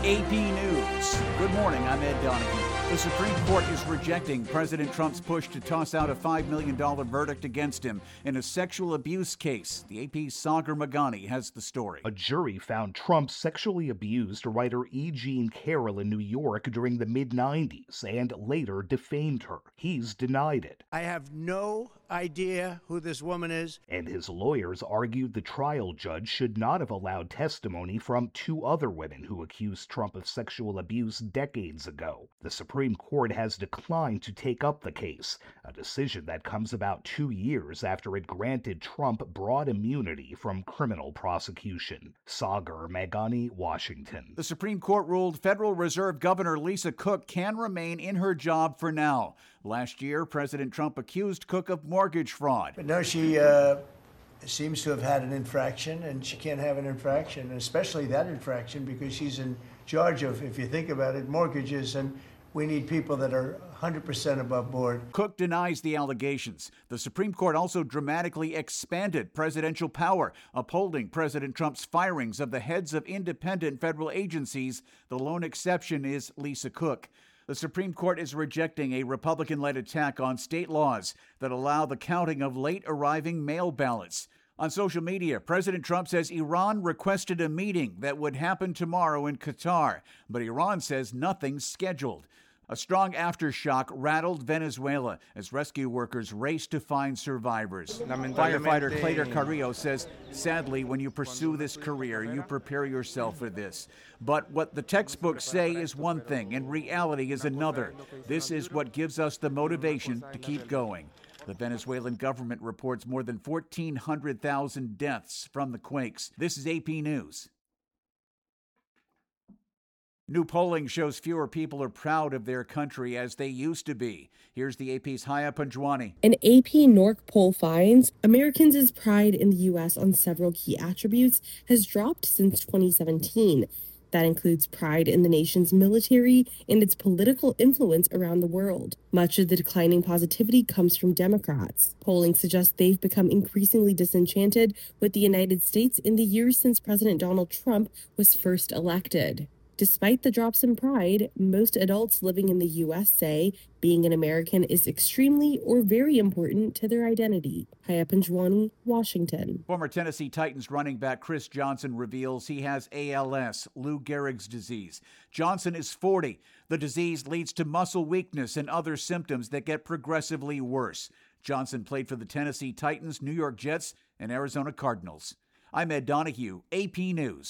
AP News. Good morning, I'm Ed Donahue. The Supreme Court is rejecting President Trump's push to toss out a $5 million verdict against him in a sexual abuse case. The AP's Sagar Meghani has the story. A jury found Trump sexually abused writer E. Jean Carroll in New York during the mid-90s and later defamed her. He's denied it. I have no idea who this woman is. And his lawyers argued the trial judge should not have allowed testimony from two other women who accused Trump of sexual abuse decades ago. The Supreme Court has declined to take up the case, a decision that comes about 2 years after it granted Trump broad immunity from criminal prosecution. Sagar Meghani, Washington. The Supreme Court ruled Federal Reserve Governor Lisa Cook can remain in her job for now. Last year, President Trump accused Cook of mortgage fraud. But no, she seems to have had an infraction, and she can't have an infraction, and especially that infraction, because she's in charge of, if you think about it, mortgages, and we need people that are 100% above board. Cook denies the allegations. The Supreme Court also dramatically expanded presidential power, upholding President Trump's firings of the heads of independent federal agencies. The lone exception is Lisa Cook. The Supreme Court is rejecting a Republican-led attack on state laws that allow the counting of late-arriving mail ballots. On social media, President Trump says Iran requested a meeting that would happen tomorrow in Qatar, but Iran says nothing's scheduled. A strong aftershock rattled Venezuela as rescue workers raced to find survivors. Firefighter Claytor Carrillo says, sadly, when you pursue this career, you prepare yourself for this. But what the textbooks say is one thing, and reality is another. This is what gives us the motivation to keep going. The Venezuelan government reports more than 1,400,000 deaths from the quakes. This is AP News. New polling shows fewer people are proud of their country as they used to be. Here's the AP's Haya Panjwani. An AP NORC poll finds Americans' pride in the U.S. on several key attributes has dropped since 2017. That includes pride in the nation's military and its political influence around the world. Much of the declining positivity comes from Democrats. Polling suggests they've become increasingly disenchanted with the United States in the years since President Donald Trump was first elected. Despite the drops in pride, most adults living in the U.S. say being an American is extremely or very important to their identity. Haya Panjwani, Washington. Former Tennessee Titans running back Chris Johnson reveals he has ALS, Lou Gehrig's disease. Johnson is 40. The disease leads to muscle weakness and other symptoms that get progressively worse. Johnson played for the Tennessee Titans, New York Jets, and Arizona Cardinals. I'm Ed Donahue, AP News.